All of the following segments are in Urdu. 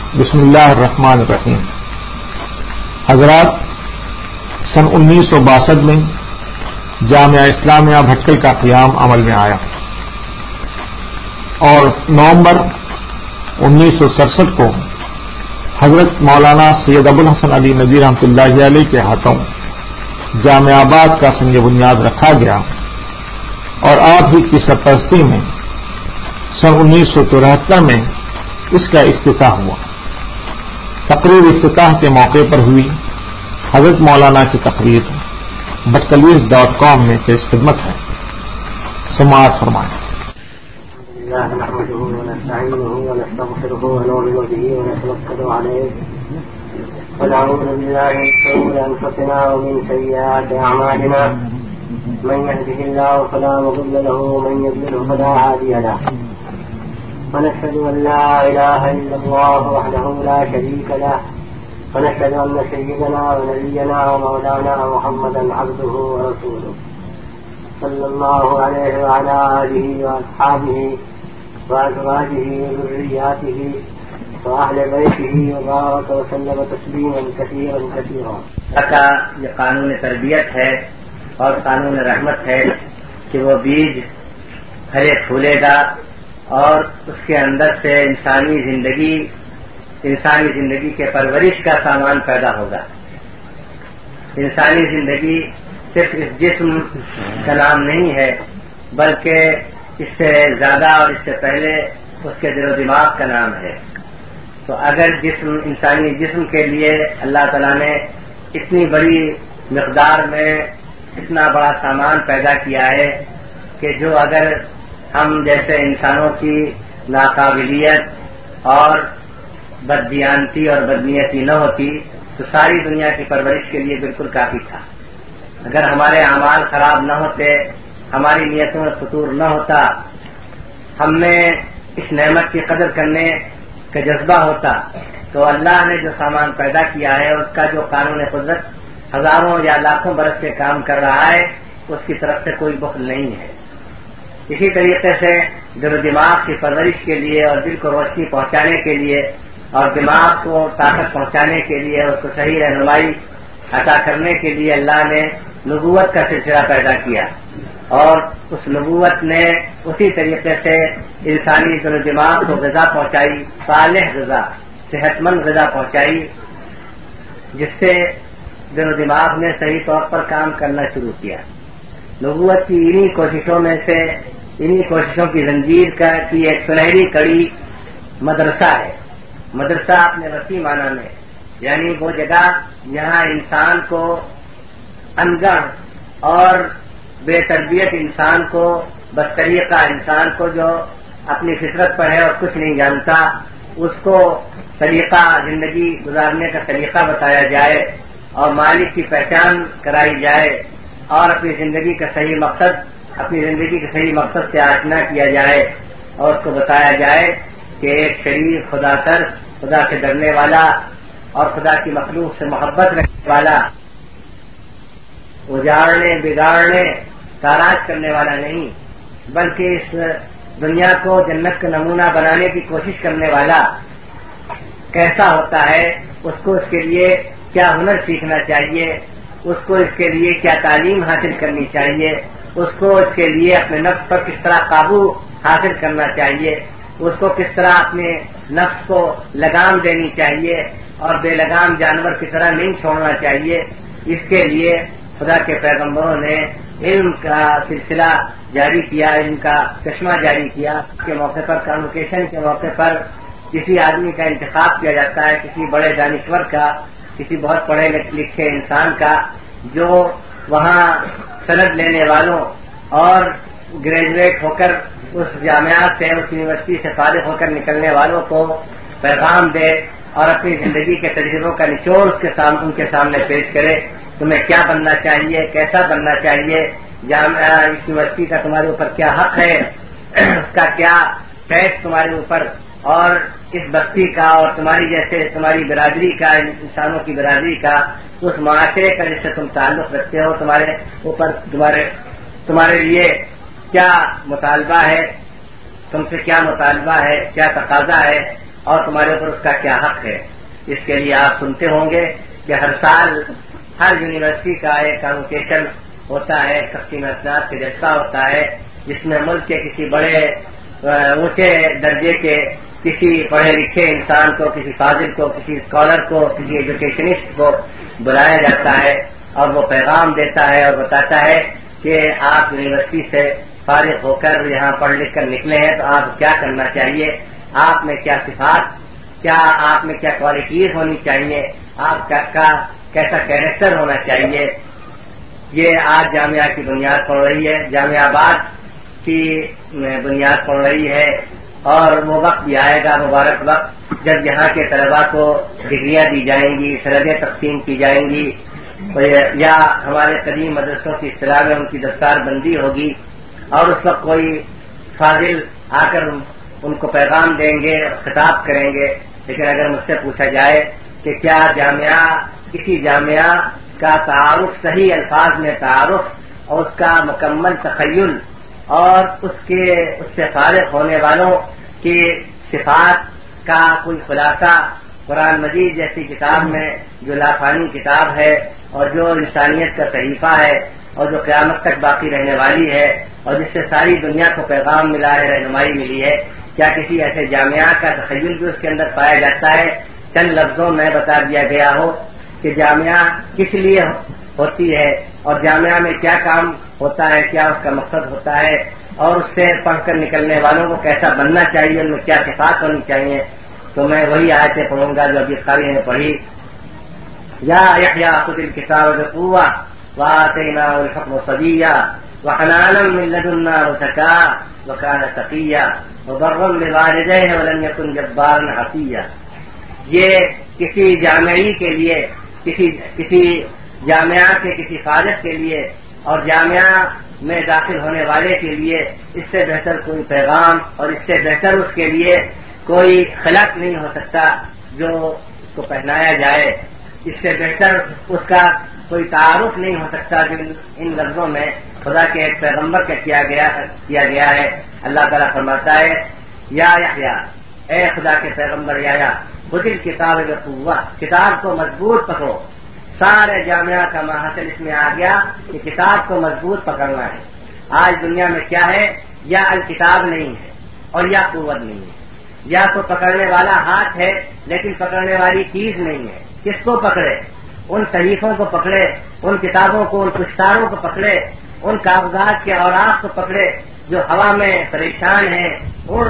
بسم اللہ الرحمن الرحیم۔ حضرات، سن 1962 میں جامعہ اسلامیہ بھٹکل کا قیام عمل میں آیا اور نومبر 1967 کو حضرت مولانا سید ابوالحسن علی ندوی رحمۃ اللہ علیہ کے ہاتھوں جامعہ آباد کا سنگ بنیاد رکھا گیا اور آپ ہی کی سرپرستی میں سن 1973 میں اس کا افتتاح ہوا۔ تقریر افتتاح کے موقع پر ہوئی حضرت مولانا کی تقریر بٹکلیز.com میں پیش خدمت ہے، سماعت فرمائیں۔ نحمده ونستعينه ونستغفره ونؤمن به ونتوكل عليه ونعوذ بالله من شرور انفسنا ومن سيئات اعمالنا، من يهده الله فلا مضل له ومن يضلل فلا هادي له، ونشهد ان لا اله الا الله وحده لا شريك له، ونشهد ان سيدنا ونبينا ومولانا محمدا عبده ورسوله صلى الله عليه وعلى آله وأصحابه وأزواجه وذرياته وأهل بيته وبارك وسلم تسليما كثيرا كثيرا۔ کا یہ قانون تربیت ہے اور قانون رحمت ہے کہ وہ بیج پھلے پھولے گا اور اس کے اندر سے انسانی زندگی کے پرورش کا سامان پیدا ہوگا۔ انسانی زندگی صرف اس جسم کا نام نہیں ہے، بلکہ اس سے زیادہ اور اس سے پہلے اس کے دل و دماغ کا نام ہے۔ تو اگر انسانی جسم کے لیے اللہ تعالیٰ نے اتنی بڑی مقدار میں اتنا بڑا سامان پیدا کیا ہے کہ جو اگر ہم جیسے انسانوں کی ناقابلیت اور بددیانتی اور بدنیتی نہ ہوتی تو ساری دنیا کی پرورش کے لیے بالکل کافی تھا۔ اگر ہمارے اعمال خراب نہ ہوتے، ہماری نیتوں میں فتور نہ ہوتا، ہم میں اس نعمت کی قدر کرنے کا جذبہ ہوتا، تو اللہ نے جو سامان پیدا کیا ہے اس کا جو قانون قدرت ہزاروں یا لاکھوں برس سے کام کر رہا ہے، اس کی طرف سے کوئی بخل نہیں ہے۔ اسی طریقے سے دل و دماغ کی پرورش کے لیے اور دل کو روشنی پہنچانے کے لیے اور دماغ کو طاقت پہنچانے کے لیے، اس کو صحیح رہنمائی عطا کرنے کے لیے اللہ نے نبوت کا سلسلہ پیدا کیا، اور اس نبوت نے اسی طریقے سے انسانی دل و دماغ کو غذا پہنچائی، صالح غذا، صحت مند غذا پہنچائی، جس سے دل و دماغ نے صحیح طور پر کام کرنا شروع کیا۔ نبوت کی انہی کوششوں کی زنجیر کی ایک سنہری کڑی مدرسہ ہے۔ مدرسہ اپنے وسیع معنی میں یعنی وہ جگہ جہاں انسان کو انگڑ اور بے تربیت انسان کو، بدطریقہ انسان کو جو اپنی فطرت پر ہے اور کچھ نہیں جانتا، اس کو طریقہ زندگی گزارنے کا طریقہ بتایا جائے اور مالک کی پہچان کرائی جائے اور اپنی زندگی کا صحیح مقصد سے آشنا کیا جائے اور اس کو بتایا جائے کہ ایک شریف خدا ترس، خدا سے ڈرنے والا اور خدا کی مخلوق سے محبت رکھنے والا، اجاڑنے بگاڑنے تاراج کرنے والا نہیں، بلکہ اس دنیا کو جنت کا نمونہ بنانے کی کوشش کرنے والا کیسا ہوتا ہے، اس کو اس کے لیے کیا ہنر سیکھنا چاہیے، اس کو اس کے لیے کیا تعلیم حاصل کرنی چاہیے، اس کو اس کے لیے اپنے نفس پر کس طرح قابو حاصل کرنا چاہیے، اس کو کس طرح اپنے نفس کو لگام دینی چاہیے اور بے لگام جانور کی طرح نہیں چھوڑنا چاہیے، اس کے لیے خدا کے پیغمبروں نے علم کا سلسلہ جاری کیا، علم کا چشمہ جاری کیا۔ کے موقع پر، کانوکیشن کے موقع پر کسی آدمی کا انتخاب کیا جاتا ہے، کسی بڑے دانشور کا، کسی بہت پڑھے لکھے انسان کا، جو وہاں سند لینے والوں اور گریجویٹ ہو کر اس جامعات سے، اس یونیورسٹی سے فارغ ہو کر نکلنے والوں کو پیغام دے اور اپنی زندگی کے تجربوں کا نچوڑ ان کے سامنے پیش کرے۔ تمہیں کیا بننا چاہیے، کیسا بننا چاہیے، جامعہ اس یونیورسٹی کا تمہارے اوپر کیا حق ہے، اس کا کیا ٹیکس تمہارے اوپر، اور اس بستی کا اور تمہاری برادری کا، انسانوں کی برادری کا، اس معاشرے کا جس سے تم تعلق رکھتے ہو، تمہارے لیے کیا مطالبہ ہے، تم سے کیا مطالبہ ہے، کیا تقاضا ہے، اور تمہارے اوپر اس کا کیا حق ہے. اس کے لیے آپ سنتے ہوں گے کہ ہر سال ہر یونیورسٹی کا ایک کانوکیشن ہوتا ہے، تقسیم اسناد کا جلسہ ہوتا ہے، جس میں ملک کے کسی بڑے اونچے درجے کے کسی پڑھے لکھے انسان کو، کسی فاضل کو، کسی اسکالر کو، کسی ایجوکیشنسٹ کو بلایا جاتا ہے اور وہ پیغام دیتا ہے اور بتاتا ہے کہ آپ یونیورسٹی سے فارغ ہو کر یہاں پڑھ لکھ کر نکلے ہیں تو آپ کیا کرنا چاہیے، آپ میں کیا صفات، کیا آپ میں کیا کوالٹیز ہونی چاہیے، آپ کا کیسا کیریکٹر ہونا چاہیے. یہ آج جامعہ کی بنیاد پڑ رہی ہے، جامعہ آباد کی بنیاد پڑ رہی ہے، اور وہ وقت بھی آئے گا، مبارک وقت، جب یہاں کے طلباء کو ڈگریاں دی جائیں گی، سندیں تقسیم کی جائیں گی، یا ہمارے قدیم مدرسوں کی اصطلاح میں ان کی دستار بندی ہوگی، اور اس وقت کوئی فاضل آ کر ان کو پیغام دیں گے، خطاب کریں گے. لیکن اگر مجھ سے پوچھا جائے کہ کیا جامعہ، کسی جامعہ کا تعارف، صحیح الفاظ میں تعارف اور اس کا مکمل تخیل اور اس سے فارغ ہونے والوں کی صفات کا کوئی خلاصہ قرآن مجید جیسی کتاب میں، جو لافانی کتاب ہے اور جو انسانیت کا صحیفہ ہے اور جو قیامت تک باقی رہنے والی ہے اور جس سے ساری دنیا کو پیغام ملا ہے، رہنمائی ملی ہے، کیا کسی ایسے جامعہ کا تخیل بھی اس کے اندر پایا جاتا ہے؟ چند لفظوں میں بتا دیا گیا ہو کہ جامعہ کس لیے ہوتی ہے اور جامعہ میں کیا کام ہوتا ہے، کیا اس کا مقصد ہوتا ہے، اور اس سے پڑھ کر نکلنے والوں کو کیسا بننا چاہیے، ان میں کیا صفات ہونی چاہیے. تو میں وہی آیتیں پڑھوں گا جو ابھی قاری نے پڑھی. یا یحییٰ خذ الکتاب بقوة وآتیناہ الحکم صبیا وحنانا من لدنا وزکاة وکان تقیا وبرا بوالدیہ ولم یکن جبارا عصیا. یہ کسی جامعی کے لیے، کسی جامعہ کے کسی فارغ کے لیے اور جامعہ میں داخل ہونے والے کے لیے اس سے بہتر کوئی پیغام اور اس سے بہتر اس کے لیے کوئی خلق نہیں ہو سکتا جو اس کو پہنایا جائے. اس سے بہتر اس کا کوئی تعارف نہیں ہو سکتا جو ان لفظوں میں خدا کے ایک پیغمبر کا کیا گیا ہے. اللہ تعالیٰ فرماتا ہے یا یحییٰ، اے خدا کے پیغمبر یحییٰ، خذ الکتاب بقوة، کتاب کو مضبوط پکڑو. سارے جامعہ کا ماحصل اس میں آ گیا کہ کتاب کو مضبوط پکڑنا ہے. آج دنیا میں کیا ہے، یا الکتاب نہیں ہے اور یا قوت نہیں ہے، یا تو پکڑنے والا ہاتھ ہے لیکن پکڑنے والی چیز نہیں ہے. کس کو پکڑے؟ ان صحیفوں کو پکڑے، ان کتابوں کو، ان کشتاروں کو پکڑے، ان کاغذات کے اوراق کو پکڑے جو ہوا میں پریشان ہیں. اور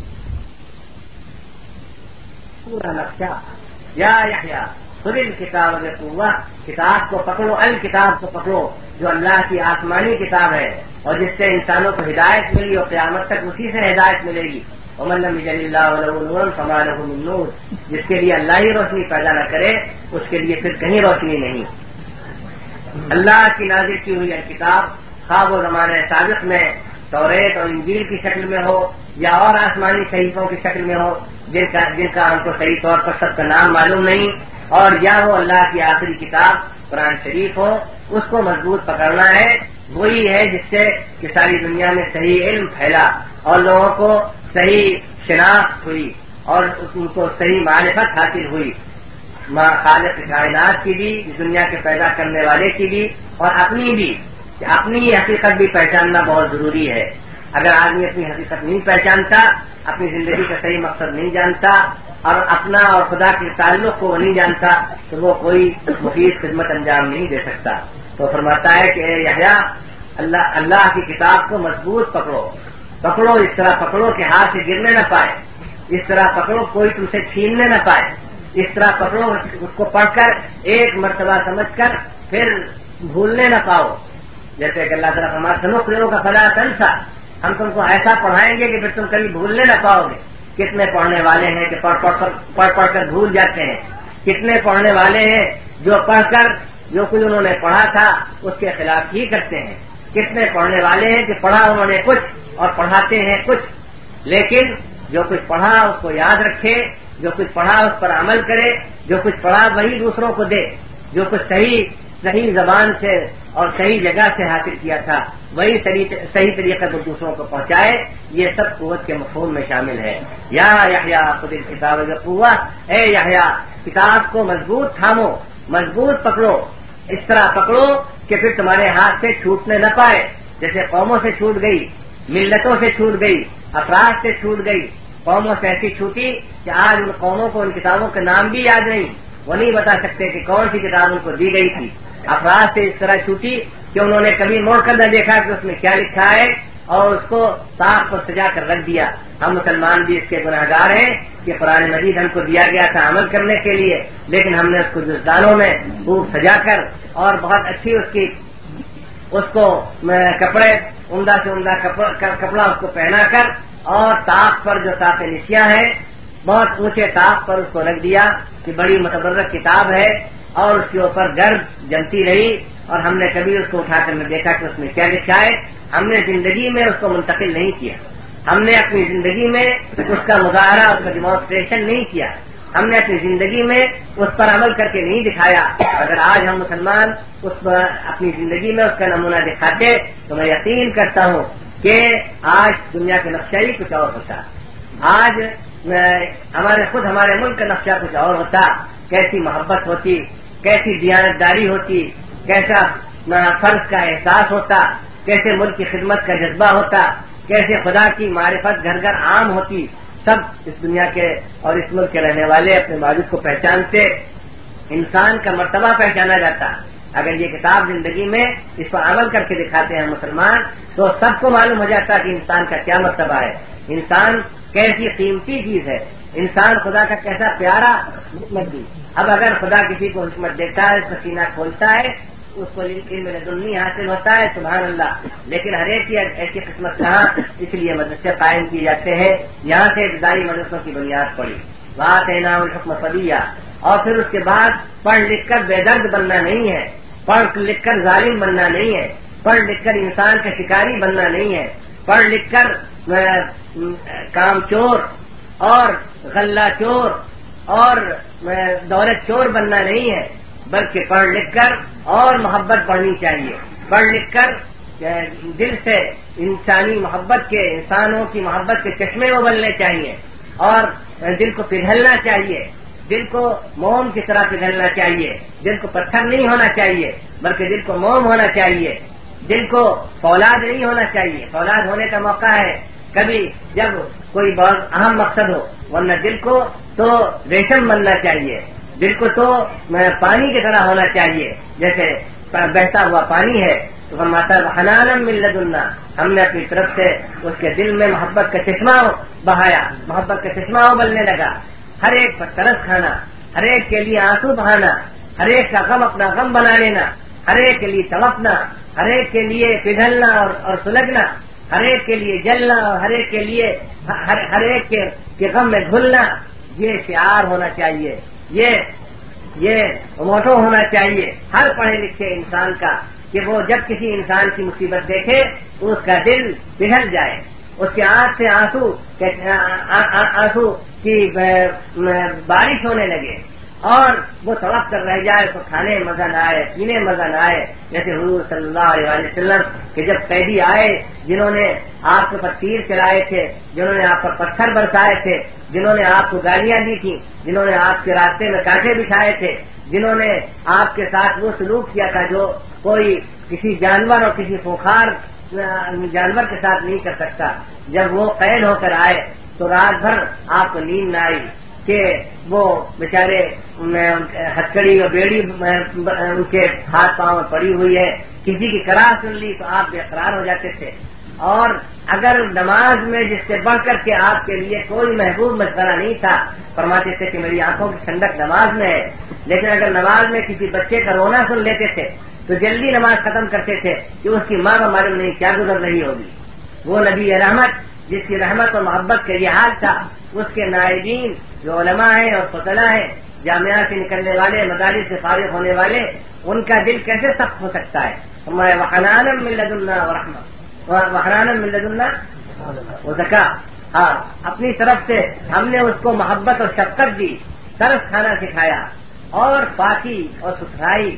پورا نقشہ یا یحییٰ خذ الکتاب بقوة، کتاب کو پکڑو، الکتاب کو پکڑو جو اللہ کی آسمانی کتاب ہے اور جس سے انسانوں کو ہدایت ملی اور قیامت تک اسی سے ہدایت ملے گی. ومن لم یجعل اللہ لہ نورا فما لہ من نور، جس کے لیے اللہ ہی روشنی پیدا نہ کرے اس کے لیے پھر کہیں روشنی نہیں. اللہ کی نازل کی ہوئی کتاب خواہ و زمانے سابق میں توریت اور انجیل کی شکل میں ہو یا اور آسمانی صحیفوں کی شکل میں ہو جن کا ہم کو صحیح طور پر سب کا نام معلوم نہیں، اور یا وہ اللہ کی آخری کتاب قرآن شریف ہو، اس کو مضبوط پکڑنا ہے. وہی ہے جس سے کہ ساری دنیا میں صحیح علم پھیلا اور لوگوں کو صحیح شناخت ہوئی اور ان کو صحیح معرفت حاصل ہوئی، خالق کائنات کی بھی، دنیا کے پیدا کرنے والے کی بھی اور اپنی بھی. اپنی حقیقت بھی پہچاننا بہت ضروری ہے. اگر آدمی اپنی حقیقت نہیں پہچانتا، اپنی زندگی کا صحیح مقصد نہیں جانتا اور اپنا اور خدا کے تعلق کو نہیں جانتا تو وہ کوئی مفید خدمت انجام نہیں دے سکتا. تو فرماتا ہے کہ اے یحییٰ، اللہ کی کتاب کو مضبوط پکڑو، اس طرح پکڑو کہ ہاتھ سے گرنے نہ پائے، اس طرح پکڑو کوئی تم سے چھیننے نہ پائے، اس طرح پکڑو اس کو پڑھ کر ایک مرتبہ سمجھ کر پھر بھولنے نہ پاؤ. جیسے کہ اللہ تعالیٰ ہمارا سنقرئک کا فلا تنسیٰ، ہم تم کو ایسا پڑھائیں گے کہ پھر تم کبھی بھولنے نہ پاؤ گے. کتنے پڑھنے والے ہیں کہ پڑھ کر بھول جاتے ہیں، کتنے پڑھنے والے ہیں جو پڑھ کر جو کچھ انہوں نے پڑھا تھا اس کے خلاف ہی کرتے ہیں، کتنے پڑھنے والے ہیں کہ پڑھا انہوں نے کچھ اور پڑھاتے ہیں کچھ. لیکن جو کچھ پڑھا اس کو یاد رکھے، جو کچھ پڑھا اس پر عمل کرے، جو کچھ پڑھا وہی دوسروں کو دے، جو کچھ صحیح صحیح زبان سے اور صحیح جگہ سے حاصل کیا تھا وہی صحیح طریقے پر دوسروں کو پہنچائے. یہ سب قوت کے مفہوم میں شامل ہے. یا یحییٰ خذ الکتاب بقوہ، اے یحییٰ کتاب کو مضبوط تھامو، مضبوط پکڑو، اس طرح پکڑو کہ پھر تمہارے ہاتھ سے چھوٹنے نہ پائے. جیسے قوموں سے چھوٹ گئی، ملتوں سے چھوٹ گئی، افراد سے چھوٹ گئی. قوموں سے ایسی چھوٹی کہ آج ان قوموں کو ان کتابوں کے نام بھی یاد نہیں، وہ نہیں بتا سکتے کہ کون سی کتاب ان کو دی گئی تھی. افراد سے اس طرح چھوٹی کہ انہوں نے کبھی موڑ کر نہ دیکھا کہ اس میں کیا لکھا ہے اور اس کو طاق پر سجا کر رکھ دیا. ہم مسلمان بھی اس کے گناہگار ہیں کہ قرآن مجید ہم کو دیا گیا تھا عمل کرنے کے لیے، لیکن ہم نے اس کو جزدانوں میں خوب سجا کر اور بہت اچھی اس کو کپڑے عمدہ سے عمدہ کپڑا اس کو پہنا کر اور طاق پر جو طاق نسیاں ہے بہت اونچے طاق پر اس کو رکھ دیا کہ بڑی متبرک کتاب ہے، اور اس کے اوپر گرد جمتی رہی اور ہم نے کبھی اس کو اٹھا کر نہ دیکھا کہ اس میں کیا لکھا ہے. ہم نے زندگی میں اس کو منتقل نہیں کیا، ہم نے اپنی زندگی میں اس کا مظاہرہ، اس کا ڈیمانسٹریشن نہیں کیا، ہم نے اپنی زندگی میں اس پر عمل کر کے نہیں دکھایا. اگر آج ہم مسلمان اس پر اپنی زندگی میں اس کا نمونہ دکھاتے تو میں یقین کرتا ہوں کہ آج دنیا کا نقشہ ہی کچھ اور ہوتا. آج ہمارے ملک کا نقشہ کچھ اور ہوتا. کیسی محبت ہوتی، کیسی دیانتداری ہوتی، کیسا فرض کا احساس ہوتا، کیسے ملک کی خدمت کا جذبہ ہوتا، کیسے خدا کی معرفت گھر گھر عام ہوتی. سب اس دنیا کے اور اس ملک کے رہنے والے اپنے معبود کو پہچانتے، انسان کا مرتبہ پہچانا جاتا. اگر یہ کتاب زندگی میں اس پر عمل کر کے دکھاتے ہیں مسلمان تو سب کو معلوم ہو جاتا کہ انسان کا کیا مرتبہ ہے، انسان کیسی قیمتی چیز ہے، انسان خدا کا کیسا پیارا حکمت دی. اب اگر خدا کسی کو حکمت دیتا ہے، اس کا سینہ کھولتا ہے، اس کو علم لدنی حاصل ہوتا ہے، سبحان اللہ. لیکن ہر ایک کی ایسی قسمت کہاں، اس لیے مدرسے قائم کیے جاتے ہیں. یہاں سے ابتدائی مدرسوں کی بنیاد پڑی. وآتیناہ الحکم صبیہ، اور پھر اس کے بعد پڑھ لکھ کر بے درد بننا نہیں ہے، پڑھ لکھ کر ظالم بننا نہیں ہے، پڑھ لکھ کر انسان کا شکاری بننا نہیں ہے، پڑھ لکھ کر کام چور اور غلہ چور اور دولت چور بننا نہیں ہے، بلکہ پڑھ لکھ کر اور محبت بڑھنی چاہیے. پڑھ لکھ کر دل سے انسانی محبت کے، انسانوں کی محبت کے چشمے ابلنے چاہیے اور دل کو پگھلنا چاہیے، دل کو موم کی طرح پگھلنا چاہیے. دل کو پتھر نہیں ہونا چاہیے بلکہ دل کو موم ہونا چاہیے. دل کو فولاد نہیں ہونا چاہیے. فولاد ہونے کا موقع ہے کبھی جب کوئی بہت اہم مقصد ہو، ورنہ دل کو تو ریشم بننا چاہیے. دل کو تو پانی کی طرح ہونا چاہیے، جیسے بہتا ہوا پانی ہے. تو فرماتا ہے حنانا من لدنا، ہم نے اپنی طرف سے اس کے دل میں محبت کا چشمہ بہایا، محبت کا چشمہ ابلنے لگا. ہر ایک پر ترس کھانا، ہر ایک کے لیے آنسو بہانا، ہر ایک کا غم اپنا غم بنا لینا، ہر ایک کے لیے تڑپنا، ہر ایک کے لیے پگھلنا اور سلگنا، ہر ایک کے لیے جلنا اور ہر ایک کے لیے ہر ایک کے غم میں گھلنا. یہ شعار ہونا چاہیے، یہ موٹو ہونا چاہیے ہر پڑھے لکھے انسان کا کہ وہ جب کسی انسان کی مصیبت دیکھے تو اس کا دل پگھل جائے، اس کے آنکھ سے آنسو کی بارش ہونے لگے اور وہ تڑپ کر رہ جائے، تو کھانے میں مزہ نہ آئے، پینے میں مزہ نہ آئے. جیسے حضور صلی اللہ علیہ وسلم کہ جب قیدی آئے جنہوں نے آپ کے پر تیر چلائے تھے، جنہوں نے آپ پر پتھر برسائے تھے، جنہوں نے آپ کو گالیاں دی تھیں، جنہوں نے آپ کے راستے میں کانٹے بچھائے تھے، جنہوں نے آپ کے ساتھ وہ سلوک کیا تھا جو کوئی کسی جانور اور کسی خوخار جانور کے ساتھ نہیں کر سکتا. جب وہ قید ہو کر آئے تو رات بھر آپ کو نیند نہ آئی کہ وہ بیچارے ہتکڑی اور بیڑی ان کے ہاتھ پاؤں میں پڑی ہوئی ہے. کسی کی قرار سن لی تو آپ بے قرار ہو جاتے تھے. اور اگر نماز میں جس سے بڑھ کر کے آپ کے لیے کوئی محبوب مشورہ نہیں تھا، فرماتے تھے کہ میری آنکھوں کی ٹھنڈک نماز میں ہے. لیکن اگر نماز میں کسی بچے کا رونا سن لیتے تھے تو جلدی نماز ختم کرتے تھے کہ اس کی ماں کا معلوم نہیں کیا گزر رہی ہوگی. وہ نبی رحمت جس کی رحمت و محبت کا یہ حال تھا، اس کے نائبین جو علماء ہیں اور فضلاء ہیں، جامعہ سے نکلنے والے، مدارس سے فارغ ہونے والے، ان کا دل کیسے سخت ہو سکتا ہے؟ ہمارے وحنانا من لدنا ورحمہ، وحنانا من لدنا وزکا. ہاں، اپنی طرف سے ہم نے اس کو محبت اور شفقت دی، ترس کھانا سکھایا اور پاکی اور ستھرائی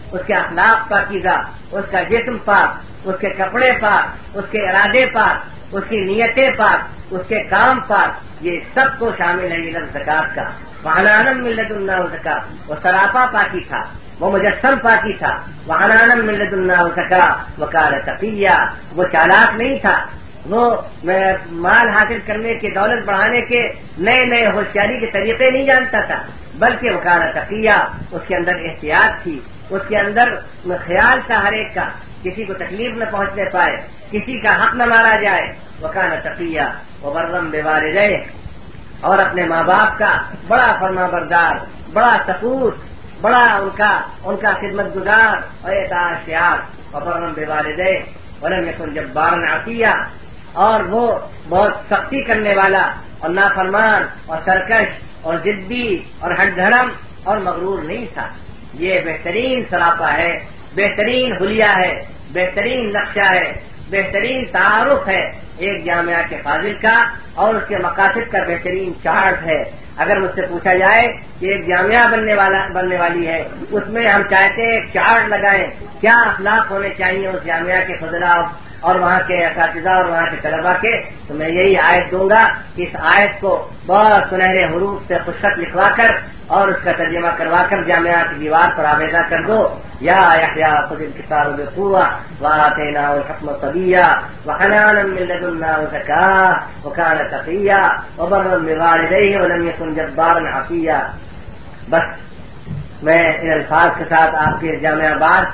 اس کے اخلاق پاکیزہ، اس کا جسم پاک، اس کے کپڑے پاک، اس کے ارادے پاک، اس کی نیتیں پاک، اس کے کام پاک، یہ سب کو شامل ہے یہ لفظ زکات کا۔ وحنانم من لدنا زکا، وہ سراپا پاکی تھا، وہ مجسم پاکی تھا۔ وحنانم من لدنا زکا وکان تقیہ، وہ چالاک نہیں تھا، وہ مال حاصل کرنے کے، دولت بڑھانے کے نئے نئے ہوشیاری کے طریقے نہیں جانتا تھا، بلکہ وکان تقیہ، اس کے اندر احتیاط تھی، اس کے اندر خیال تھا ہر ایک کا، کسی کو تکلیف نہ پہنچنے پائے، کسی کا حق نہ مارا جائے۔ وکان تقیہ وبرم بوالدیہ، اور اپنے ماں باپ کا بڑا فرما بردار، بڑا سپوت، بڑا ان کا خدمت گزار اور اطاعت۔ وبرم بوالدیہ ولم یکن جبارا عصیا، اور وہ بہت سختی کرنے والا اور نافرمان اور سرکش اور ضدی اور ہٹ دھرم اور مغرور نہیں تھا۔ یہ بہترین سراپا ہے، بہترین حلیہ ہے، بہترین نقشہ ہے، بہترین تعارف ہے ایک جامعہ کے فاضل کا، اور اس کے مقاصد کا بہترین چارٹ ہے۔ اگر مجھ سے پوچھا جائے کہ ایک جامعہ بننے والی ہے، اس میں ہم چاہتے ہیں ایک چارٹ لگائیں، کیا اخلاق ہونے چاہیے اس جامعہ کے فضلاء اور وہاں کے اساتذہ اور وہاں کے طلباء کے، تو میں یہی آیت دوں گا کہ اس آیت کو بہت سنہرے حروف سے خوشخط لکھوا کر اور اس کا ترجمہ کروا کر جامعہ کی دیوار پر آویزہ کر دو، یا یحییٰ خذ الکتاب بقوہ وآتیناہ الحکم صبیہ وحنانا من لدنا وزکاہ وکان تقیہ وبرا بوالدیہ ولم یکن جبارا عصیا۔ بس میں ان الفاظ کے ساتھ آپ کے جامعہ باز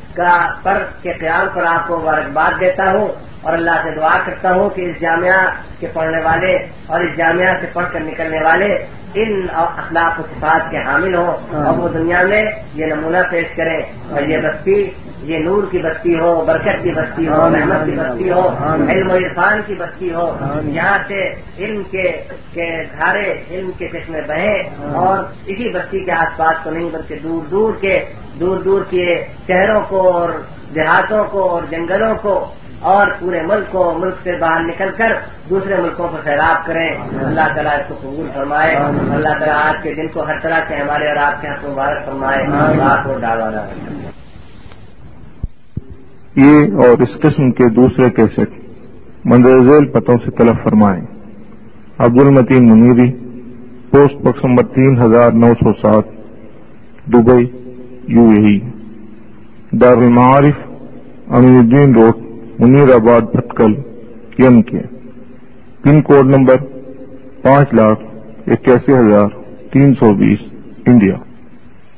کے قیام پر آپ کو مبارکباد دیتا ہوں، اور اللہ سے دعا کرتا ہوں کہ اس جامعہ کے پڑھنے والے اور اس جامعہ سے پڑھ کر نکلنے والے ان اخلاق و صفات کے حامل ہوں، اور وہ دنیا میں یہ نمونہ پیش کریں، اور یہ بستی یہ نور کی بستی ہو، برکت کی بستی ہو، رحمت کی بستی ہو، علم و عرفان کی بستی ہو، یہاں سے علم کے دھارے، علم کے چشمے بہیں، اور اسی بستی کے آس پاس کو نہیں بلکہ دور دور کے شہروں کو اور دیہاتوں کو اور جنگلوں کو اور پورے ملک کو، ملک سے باہر نکل کر دوسرے ملکوں کو سیراب کریں۔ اللہ تعالیٰ اس کو قبول فرمائے، اللہ تعالیٰ آج کے دن کو ہر طرح سے ہمارے اور آپ کے حق مبارک فرمائے۔ آپ کو ڈالوانا یہ اور اس قسم کے دوسرے کیسٹ مندرجہ ذیل پتوں سے طلب فرمائیں: Abdul Mateen Muniri, post box number 3907، Dubai, UAE۔ Darul Maarif, Aminuddin road, Munirabad, Bhatkal, K. Pin code number 5,81,320، India.